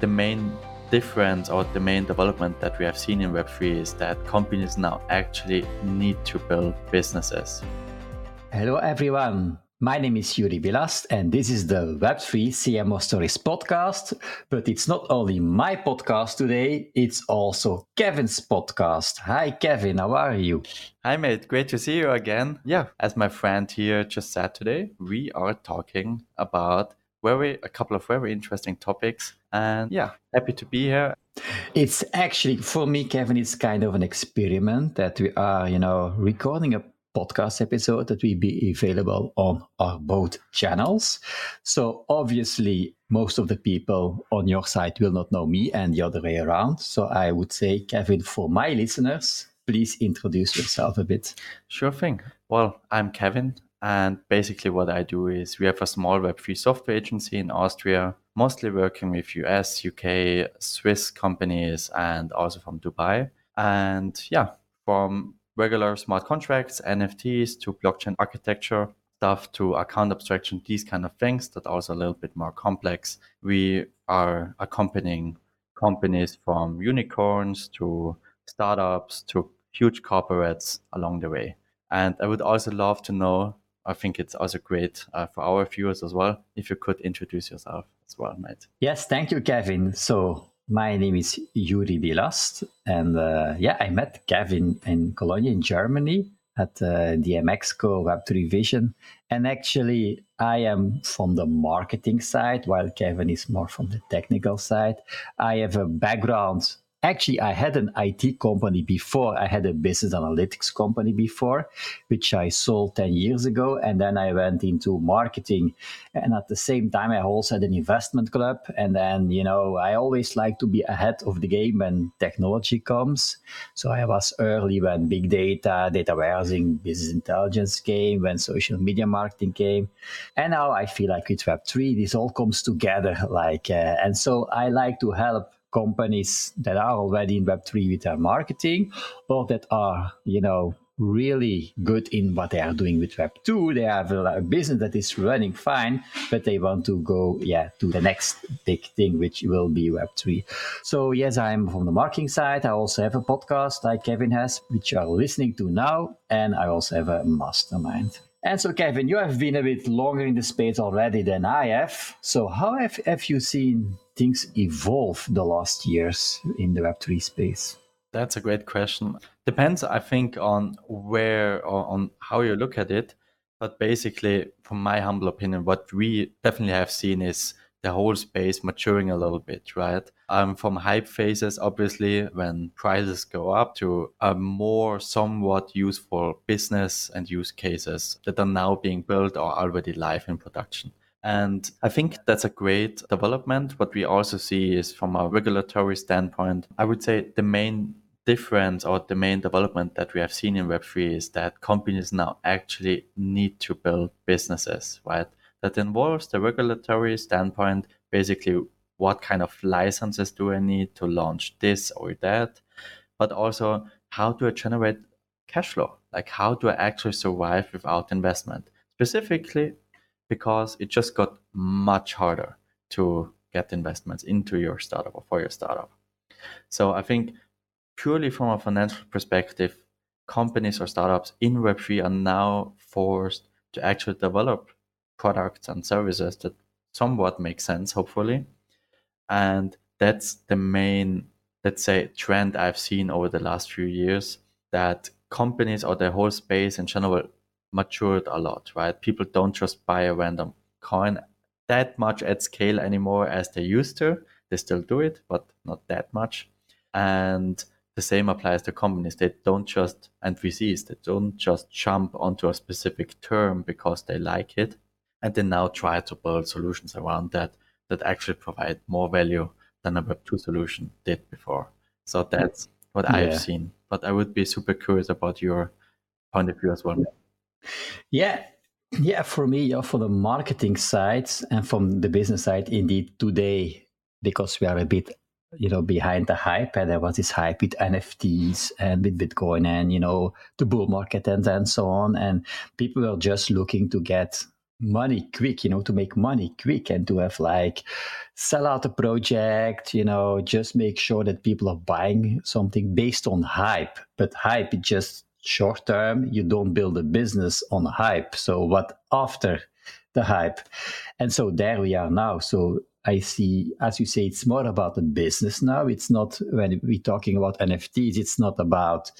the main difference or the main development that we have seen in Web3 is that companies now actually need to build businesses. Hello, everyone. My name is Yuri Bilast, and this is the Web3 CMO Stories podcast. But it's not only my podcast today, it's also Kevin's podcast. Hi, Kevin. How are you? Hi, mate. Great to see you again. Yeah, as my friend here just said today, we are talking about a couple of very interesting topics. And yeah, happy to be here. It's actually, for me, Kevin, it's kind of an experiment that we are, recording a podcast episode that will be available on our both channels. So obviously, most of the people on your side will not know me and the other way around. So I would say, Kevin, for my listeners, please introduce yourself a bit. Sure thing. Well, I'm Kevin. And basically what I do is we have a small Web3 software agency in Austria, mostly working with US, UK, Swiss companies, and also from Dubai. And yeah, from regular smart contracts, NFTs, to blockchain architecture stuff, to account abstraction, these kind of things that are also a little bit more complex. We are accompanying companies from unicorns to startups to huge corporates along the way. And I would also love to know, I think it's also great for our viewers as well, if you could introduce yourself as well, mate. Yes, thank you, Kevin. So my name is Yuri Bilast, and I met Kevin in Cologne, in Germany, at the MXCO Web3 Vision. And actually, I am from the marketing side, while Kevin is more from the technical side. I have a background. Actually, I had an IT company before. I had a business analytics company before, which I sold 10 years ago. And then I went into marketing. And at the same time, I also had an investment club. And then, I always like to be ahead of the game when technology comes. So I was early when big data warehousing, business intelligence came, when social media marketing came. And now I feel like with Web3, this all comes together. And so I like to help companies that are already in Web3 with their marketing, or that are, really good in what they are doing with Web2. They have a business that is running fine, but they want to go, to the next big thing, which will be Web3. So yes, I'm from the marketing side. I also have a podcast like Kevin has, which you are listening to now. And I also have a mastermind. And so, Kevin, you have been a bit longer in the space already than I have. So how have you seen things evolve the last years in the Web3 space? That's a great question. Depends, I think, on where or on how you look at it. But basically, from my humble opinion, what we definitely have seen is the whole space maturing a little bit, right? From hype phases, obviously, when prices go up, to a more somewhat useful business and use cases that are now being built or already live in production. And I think that's a great development. What we also see is, from a regulatory standpoint, I would say the main difference or the main development that we have seen in Web3 is that companies now actually need to build businesses, right? That involves the regulatory standpoint, basically what kind of licenses do I need to launch this or that, but also how do I generate cash flow? Like, how do I actually survive without investment? Specifically, because it just got much harder to get investments into your startup or for your startup. So I think purely from a financial perspective, companies or startups in Web3 are now forced to actually develop products and services that somewhat make sense, hopefully. And that's the main, let's say, trend I've seen over the last few years, that companies or the whole space in general matured a lot, right? People don't just buy a random coin that much at scale anymore as they used to. They still do it, but not that much. And the same applies to companies. They don't just, and VCs, they don't just jump onto a specific term because they like it. And they now try to build solutions around that actually provide more value than a Web2 solution did before. So that's what I've seen. But I would be super curious about your point of view as well. Yeah, for me, for the marketing side and from the business side, indeed, today, because we are a bit behind the hype, and there was this hype with NFTs and with Bitcoin and, the bull market and so on. And people were just looking to get money quick, to make money quick and to have like sell out a project, just make sure that people are buying something based on hype. But hype is just short term. You don't build a business on hype. So what after the hype? And so there we are now. So I see, as you say, it's more about the business now. It's not, when we're talking about NFTs, it's not about,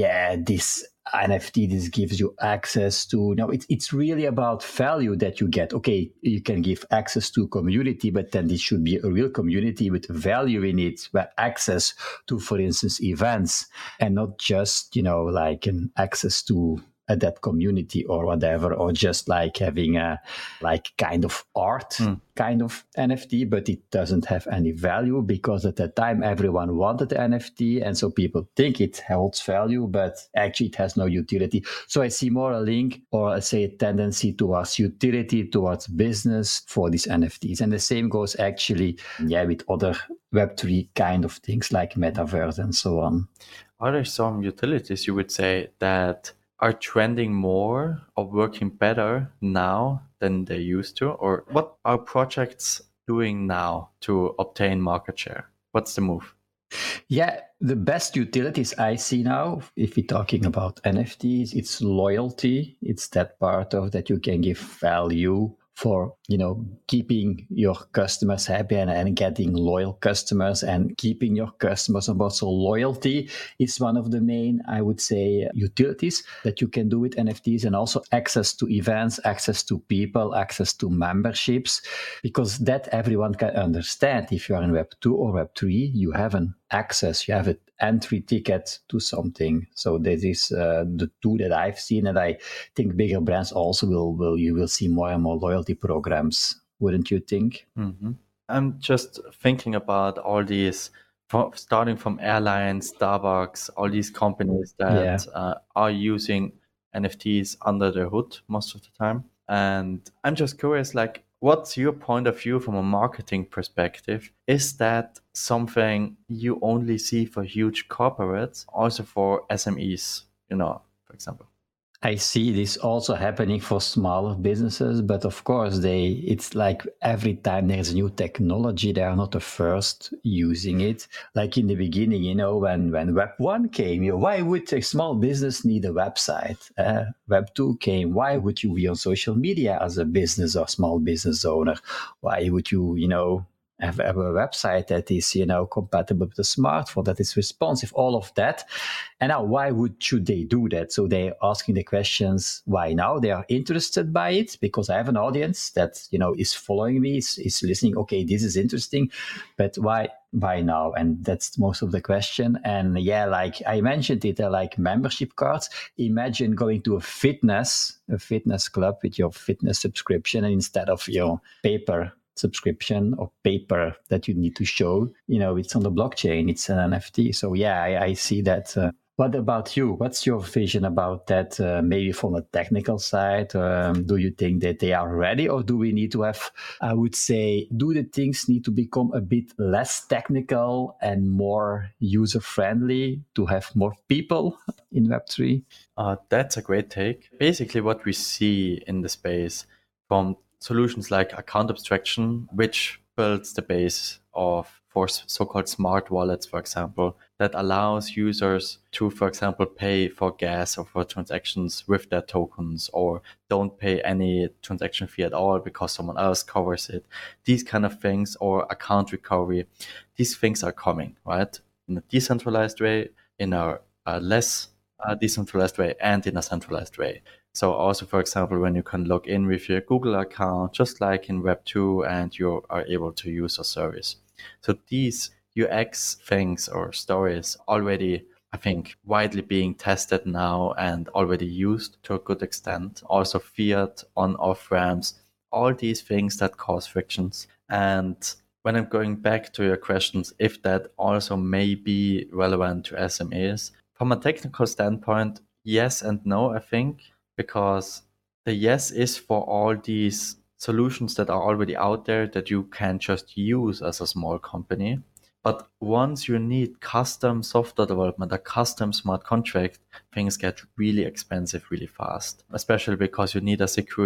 this NFT, this gives you access to, no, it's really about value that you get. Okay, you can give access to community, but then this should be a real community with value in it, where access to, for instance, events, and not just, like an access to that community or whatever, or just like having a like kind of art kind of NFT, but it doesn't have any value because at that time everyone wanted the NFT, and so people think it holds value, but actually it has no utility. So I see more a link, or I say a tendency towards utility, towards business for these NFTs, and the same goes actually, with other Web3 kind of things like metaverse and so on. Are there some utilities you would say that are trending more or working better now than they used to? Or what are projects doing now to obtain market share? What's the move? Yeah, the best utilities I see now, if we're talking about NFTs, it's loyalty. It's that part of that you can give value for, keeping your customers happy and getting loyal customers and keeping your customers on board. So loyalty is one of the main, I would say, utilities that you can do with NFTs, and also access to events, access to people, access to memberships, because that everyone can understand. If you are in Web 2 or Web 3, you have an access, you have an entry ticket to something. So this is the two that I've seen, and I think bigger brands also you will see more and more loyalty programs, wouldn't you think? Mm-hmm. I'm just thinking about all these, starting from airlines, Starbucks, all these companies that are using NFTs under the hood most of the time. And I'm just curious, like, what's your point of view from a marketing perspective? Is that something you only see for huge corporates, also for SMEs, for example? I see this also happening for smaller businesses, but of course it's like every time there's a new technology, they are not the first using it. Like in the beginning, when Web 1 came, why would a small business need a website? Web 2 came, why would you be on social media as a business or small business owner? Why would you, have a website that is, compatible with a smartphone, that is responsive, all of that. And now, should they do that? So they're asking the questions, why now? They are interested by it because I have an audience that, is following me, is listening. Okay, this is interesting, but why now? And that's most of the question. And like I mentioned it, like membership cards. Imagine going to a fitness club with your fitness subscription, and instead of your paper subscription or paper that you need to show, it's on the blockchain, it's an NFT. So I see that. What about you? What's your vision about that? Maybe from a technical side, do you think that they are ready, or do we need to have, I would say, do the things need to become a bit less technical and more user friendly to have more people in Web3? That's a great take. Basically, what we see in the space from solutions like account abstraction, which builds the base for so-called smart wallets, for example, that allows users to, for example, pay for gas or for transactions with their tokens, or don't pay any transaction fee at all because someone else covers it. These kind of things, or account recovery, these things are coming, right? In a decentralized way, in a less decentralized way, and in a centralized way. So also, for example, when you can log in with your Google account, just like in Web 2, and you are able to use a service. So these UX things or stories already, I think, widely being tested now and already used to a good extent. Also fiat on-off ramps, all these things that cause frictions. And when I'm going back to your questions, if that also may be relevant to SMEs, from a technical standpoint, yes and no, I think, because the yes is for all these solutions that are already out there that you can just use as a small company. But once you need custom software development, a custom smart contract, things get really expensive really fast, especially because you need a security audit.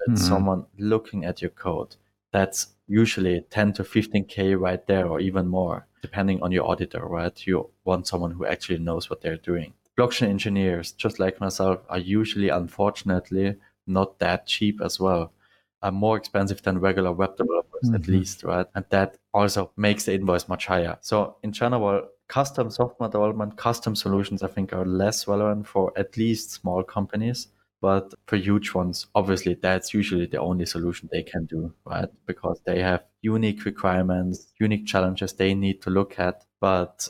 it's someone looking at your code. That's usually 10 to 15K right there, or even more, depending on your auditor, right? You want someone who actually knows what they're doing. Blockchain engineers, just like myself, are usually, unfortunately, not that cheap as well. Are more expensive than regular web developers, at least, right? And that also makes the invoice much higher. So in general, custom software development, custom solutions, I think, are less relevant for at least small companies. But for huge ones, obviously, that's usually the only solution they can do, right? Because they have unique requirements, unique challenges they need to look at. But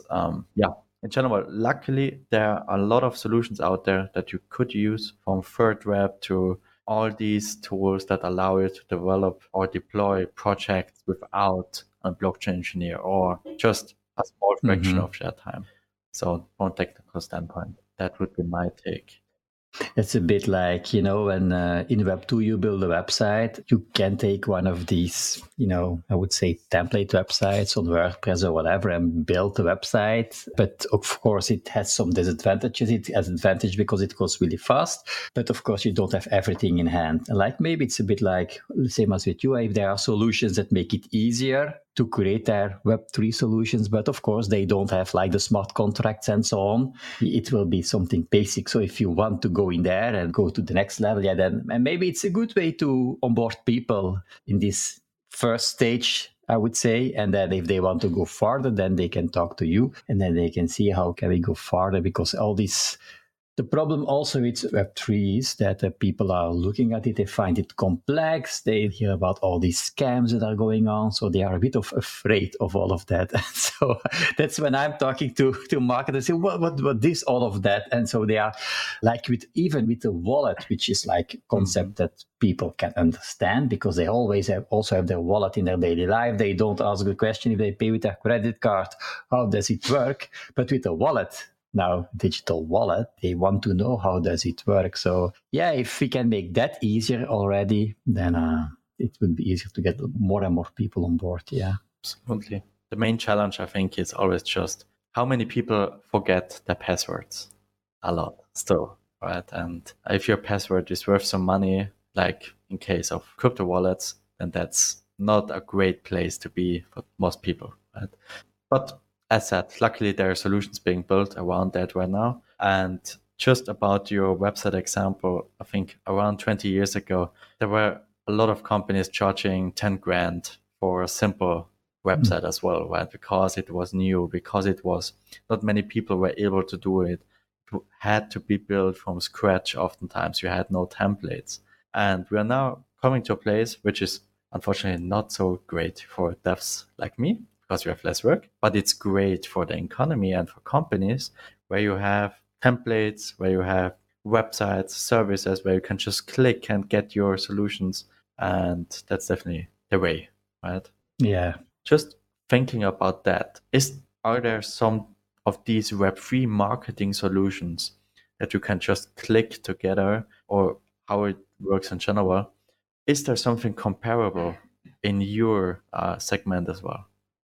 in general, luckily, there are a lot of solutions out there that you could use, from ThirdWeb to all these tools that allow you to develop or deploy projects without a blockchain engineer, or just a small fraction of their time. So from a technical standpoint, that would be my take. It's a bit like, when in Web2 you build a website, you can take one of these, I would say template websites on WordPress or whatever and build the website. But of course, it has some disadvantages. It has advantage because it goes really fast. But of course, you don't have everything in hand. Like maybe it's a bit like the same as with you. If there are solutions that make it easier to create their Web3 solutions, but of course they don't have like the smart contracts and so on. It will be something basic. So if you want to go in there and go to the next level, then and maybe it's a good way to onboard people in this first stage, I would say. And then if they want to go farther, then they can talk to you and then they can see how can we go farther, because all this. The problem also with Web3 is that people are looking at it, they find it complex, they hear about all these scams that are going on, so they are a bit afraid of all of that. So that's when I'm talking to marketers, say, what is all of that? And so they are like, even with the wallet, which is like a concept that people can understand, because they always also have their wallet in their daily life. They don't ask the question if they pay with their credit card, how does it work? But with a wallet, now digital wallet, they want to know how does it work. So if we can make that easier already, then it would be easier to get more and more people on board. Absolutely. The main challenge, I think, is always just how many people forget their passwords. A lot still, right? And if your password is worth some money, like in case of crypto wallets, then that's not a great place to be for most people, right? But as said, luckily there are solutions being built around that right now. And just about your website example, I think around 20 years ago, there were a lot of companies charging 10 grand for a simple website as well, right? Because it was new, because it was not many people were able to do it. It had to be built from scratch oftentimes. You had no templates. And we are now coming to a place which is unfortunately not so great for devs like me, because you have less work, but it's great for the economy and for companies where you have templates, where you have websites, services, where you can just click and get your solutions. And that's definitely the way, right? Yeah. Just thinking about that, are there some of these Web3 marketing solutions that you can just click together, or how it works in general? Is there something comparable in your segment as well?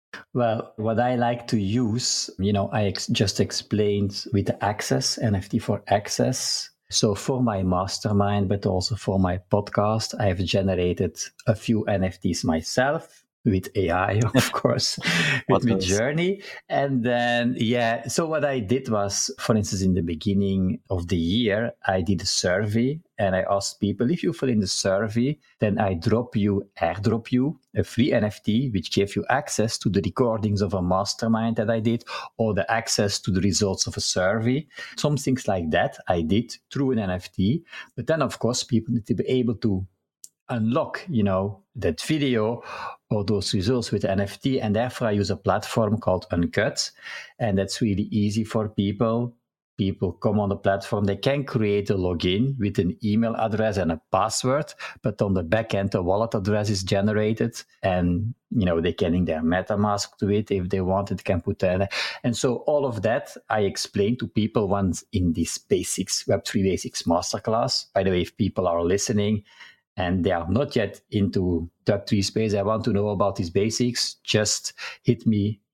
Well, what I like to use, I just explained with the Access, NFT for Access. So for my mastermind, but also for my podcast, I've generated a few NFTs myself with AI, of course, with Midjourney. And then, so what I did was, for instance, in the beginning of the year, I did a survey and I asked people, if you fill in the survey, then I airdrop you a free NFT, which gave you access to the recordings of a mastermind that I did, or the access to the results of a survey. Some things like that I did through an NFT. But then, of course, people need to be able to unlock, that video or those results with NFT. And therefore, I use a platform called Uncut. And that's really easy for people. People come on the platform, they can create a login with an email address and a password, but on the back end, a wallet address is generated, and they can link their MetaMask to it if they want. It can put that. And so all of that I explain to people once in this basics, Web3 Basics Masterclass. By the way, if people are listening and they are not yet into Web3 space, I want to know about these basics, just hit me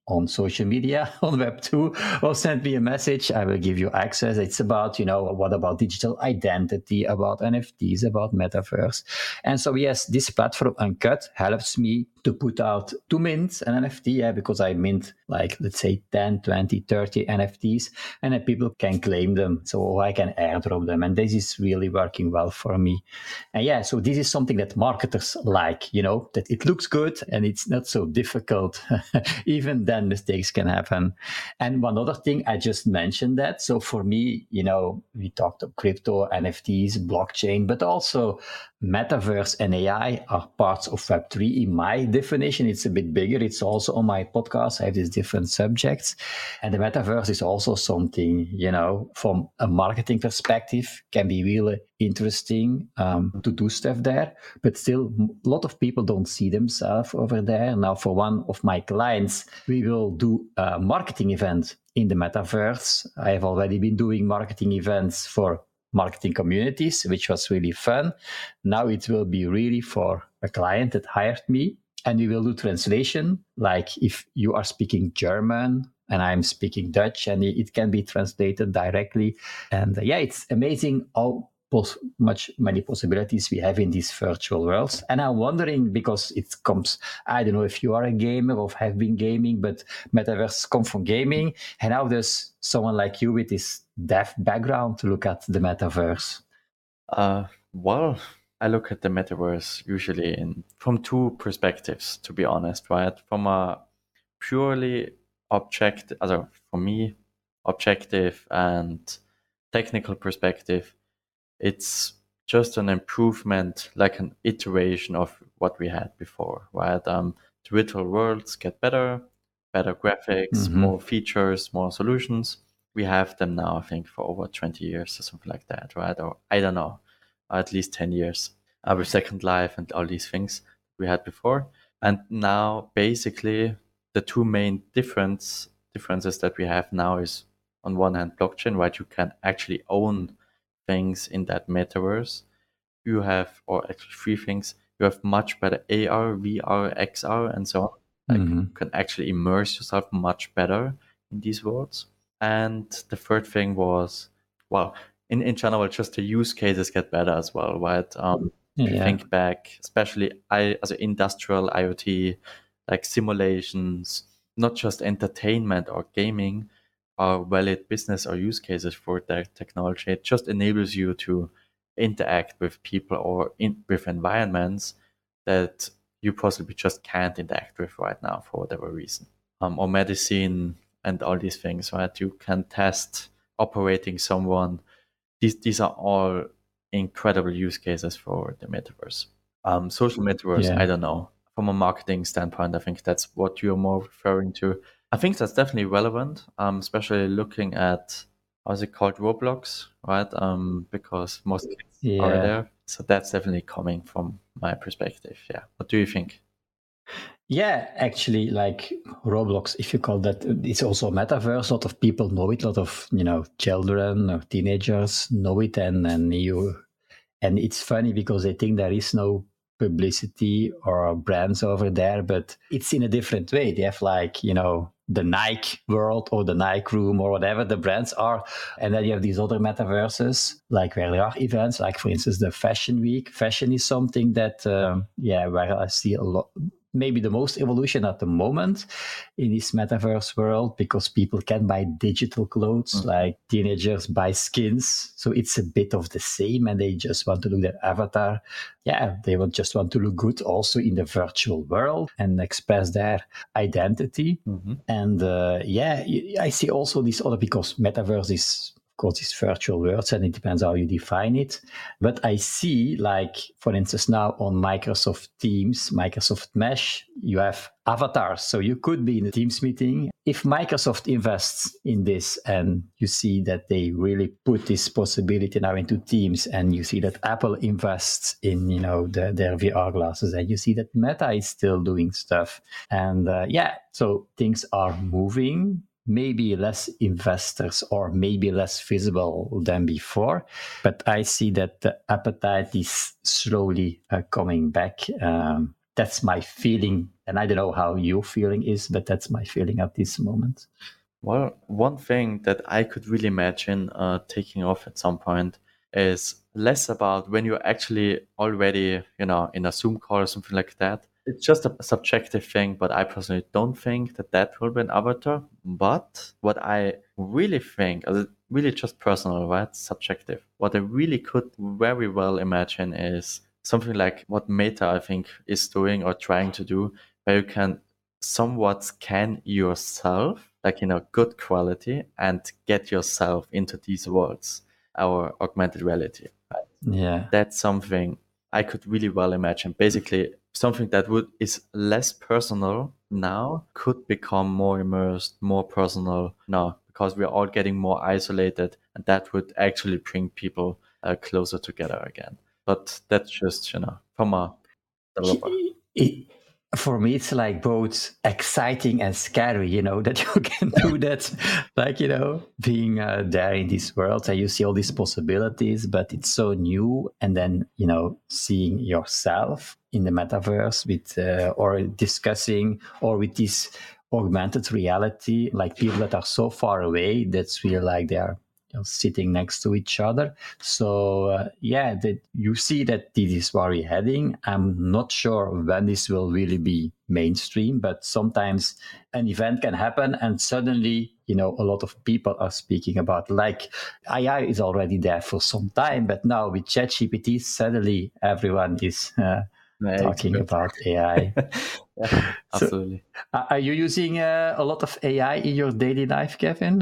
on social media on Web2 or send me a message. I will give you access. It's about, what about digital identity, about NFTs, about metaverse. And so, yes, this platform Uncut helps me to put out, to mint an NFT, because I mint like, let's say 10, 20, 30 NFTs, and then people can claim them. So I can airdrop them. And this is really working well for me. And so this is something that marketers like, that it looks good and it's not so difficult. Even then mistakes can happen. And one other thing, I just mentioned that. So for me, we talked of crypto, NFTs, blockchain, but also metaverse and AI are parts of Web3. In my definition, it's a bit bigger. It's also on my podcast. I have these different subjects. And the metaverse is also something, from a marketing perspective, can be really interesting to do stuff there. But still, a lot of people don't see themselves over there. Now, for one of my clients, we will do a marketing event in the metaverse. I have already been doing marketing events for marketing communities, which was really fun. Now it will be really for a client that hired me, and we will do translation. Like if you are speaking German and I'm speaking Dutch, and it can be translated directly. And it's amazing how many possibilities we have in these virtual worlds. And I'm wondering, because it comes, I don't know if you are a gamer or have been gaming, but metaverse come from gaming. And how does someone like you with this dev background to look at the metaverse? Well, I look at the metaverse usually from two perspectives, to be honest, right? From a purely objective, for me, objective and technical perspective, it's just an improvement, like an iteration of what we had before, right? The virtual worlds get better graphics, more features, more solutions. We have them now, I think, for over 20 years or something like that, right? Or I don't know, at least 10 years. With Second Life and all these things we had before. And now, basically, the two main differences that we have now is, on one hand, blockchain, right? You can actually own things in that metaverse. You have, or actually three things, you have much better AR, VR, XR, and so on. Like you can actually immerse yourself much better in these worlds. And the third thing was, well, in general, just the use cases get better as well, right? If you think back, especially as an industrial IoT, like simulations, not just entertainment or gaming, are valid business or use cases for that technology. It just enables you to interact with people or with environments that you possibly just can't interact with right now for whatever reason. Or medicine and all these things, right? You can test operating someone. These are all incredible use cases for the metaverse. Social metaverse, I don't know. From a marketing standpoint, I think that's what you're more referring to. I think that's definitely relevant, especially looking at, how's it called, Roblox, right? Because most kids are there. So that's definitely coming from my perspective. Yeah. What do you think? Yeah, actually, like Roblox, if you call that, it's also a metaverse. A lot of people know it. A lot of children or teenagers know it, and it's funny because they think there is no publicity or brands over there, but it's in a different way. They have the Nike world or the Nike room or whatever the brands are. And then you have these other metaverses, like where there are events, like for instance, the Fashion Week. Fashion is something that, where I see a lot, maybe the most evolution at the moment in this metaverse world, because people can buy digital clothes, like teenagers buy skins. So it's a bit of the same, and they just want to look their avatar. Yeah, they will just want to look good also in the virtual world and express their identity. And I see also this other, because metaverse is, of course, these virtual worlds, and it depends how you define it. But I see, like, for instance, now on Microsoft Teams, Microsoft Mesh, you have avatars. So you could be in a Teams meeting. If Microsoft invests in this, and you see that they really put this possibility now into Teams, and you see that Apple invests in, their VR glasses, and you see that Meta is still doing stuff. And so things are moving. Maybe less investors or maybe less visible than before. But I see that the appetite is slowly coming back. That's my feeling And I don't know how your feeling is, but that's my feeling at this moment. Well, one thing that I could really imagine taking off at some point is less about when you're actually already, in a Zoom call or something like that. It's just a subjective thing, but I personally don't think that that will be an avatar. But what I really think, really just personal, right? Subjective. What I really could very well imagine is something like what Meta, I think, is doing or trying to do, where you can somewhat scan yourself, like in a good quality, and get yourself into these worlds, our augmented reality. Right? Yeah. That's something I could really well imagine. Basically, something that is less personal now could become more immersed, more personal now, because we're all getting more isolated, and that would actually bring people closer together again. But that's just, from a developer. For me, it's like both exciting and scary, that you can do that, like, being there in this world and you see all these possibilities, but it's so new. And then, seeing yourself in the metaverse with, or discussing, or with this augmented reality, like people that are so far away, that's really like they are sitting next to each other. So that you see that this is where we're heading. I'm not sure when this will really be mainstream, but sometimes an event can happen and suddenly, a lot of people are speaking about, like, AI is already there for some time, but now with ChatGPT, suddenly everyone is talking about AI. Yeah, absolutely. So, are you using a lot of AI in your daily life, Kevin?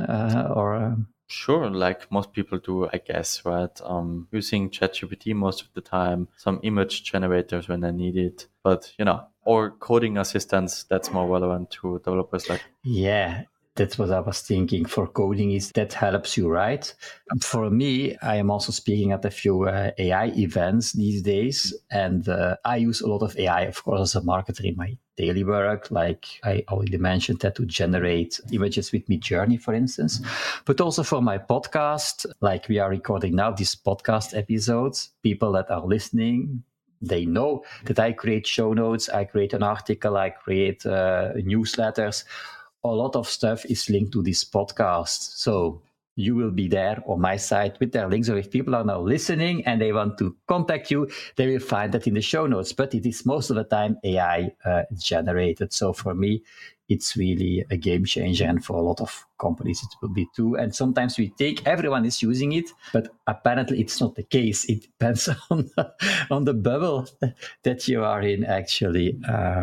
Sure, like most people do, I guess, right? Using ChatGPT most of the time, some image generators when I need it, but or coding assistants that's more relevant to developers. Like, yeah, that's what I was thinking. For coding, is that helps you, right? For me, I am also speaking at a few AI events these days, and I use a lot of AI, of course, as a marketer in my daily work. Like I already mentioned, that to generate images with Midjourney, for instance, but also for my podcast. Like we are recording now these podcast episodes. People that are listening, they know that I create show notes, I create an article, I create newsletters. A lot of stuff is linked to this podcast. So you will be there on my site with their links. So if people are now listening and they want to contact you, they will find that in the show notes. But it is most of the time AI generated. So for me, it's really a game changer. And for a lot of companies, it will be too. And sometimes we think everyone is using it, but apparently it's not the case. It depends on the bubble that you are in, actually.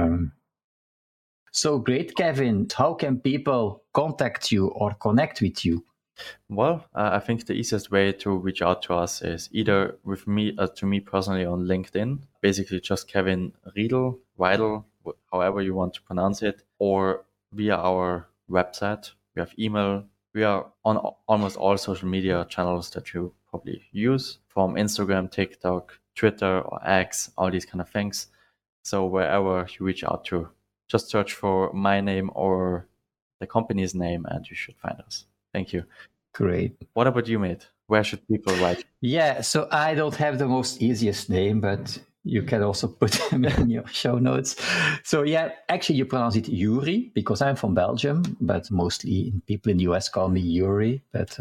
So great, Kevin. How can people contact you or connect with you? well, I think the easiest way to reach out to us is either with me, to me personally on LinkedIn, basically just Kevin Riedel, however you want to pronounce it, or via our website. We have email. We are on almost all social media channels that you probably use, from Instagram, TikTok, Twitter, or X, all these kind of things. So wherever you reach out to, just search for my name or the company's name and you should find us. Thank you. Great. What about you, mate? Where should people write? Yeah, so I don't have the most easiest name, but you can also put them in your show notes. So yeah, actually you pronounce it Yuri because I'm from Belgium, but mostly people in the US call me Yuri. But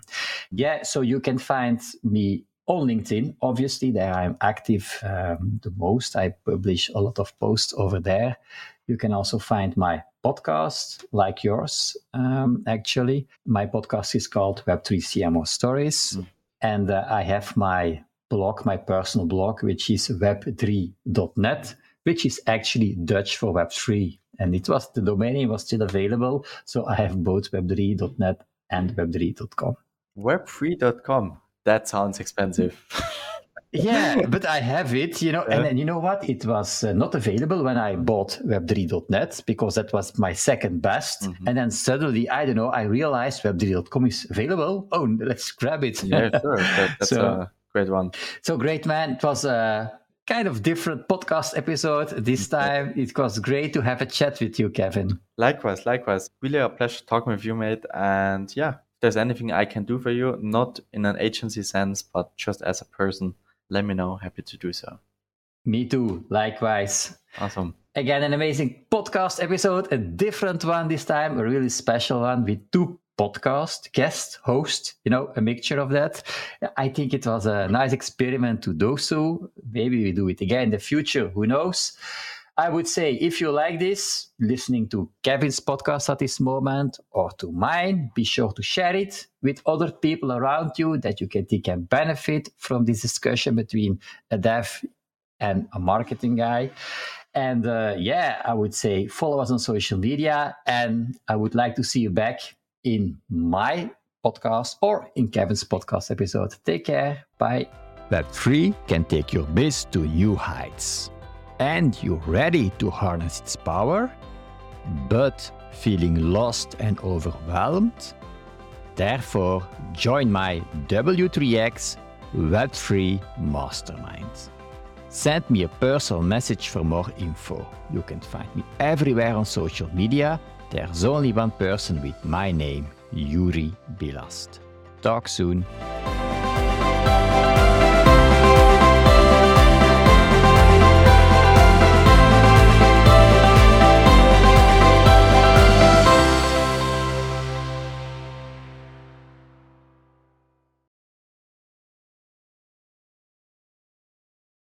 so you can find me on LinkedIn. Obviously, there I'm active the most. I publish a lot of posts over there. You can also find my podcast, like yours, actually. My podcast is called Web3 CMO Stories. And I have my blog, my personal blog, which is web3.net, which is actually Dutch for Web3. And the domain name was still available. So I have both web3.net and web3.com. Web3.com. That sounds expensive. Yeah, but I have it, and then you know what? It was not available when I bought web3.net because that was my second best. Mm-hmm. And then suddenly, I don't know, I realized web3.com is available. Oh, let's grab it. Yeah, sure. That's a great one. So great, man. It was a kind of different podcast episode this time. It was great to have a chat with you, Kevin. Likewise. Really a pleasure talking with you, mate. And yeah, if there's anything I can do for you, not in an agency sense, but just as a person, let me know. Happy to do so. Me too. Likewise. Awesome. Again, an amazing podcast episode, a different one this time, a really special one with two podcast guest host, a mixture of that. I think it was a nice experiment to do so. Maybe we do it again in the future, who knows? I would say if you like this, listening to Kevin's podcast at this moment or to mine, be sure to share it with other people around you that you can benefit from this discussion between a dev and a marketing guy. And I would say follow us on social media, and I would like to see you back in my podcast or in Kevin's podcast episode. Take care. Bye. Web3 can take your biz to new heights. And you're ready to harness its power, but feeling lost and overwhelmed? Therefore, join my W3X Web3 Mastermind. Send me a personal message for more info. You can find me everywhere on social media. There's only one person with my name, Yuri Bilast. Talk soon.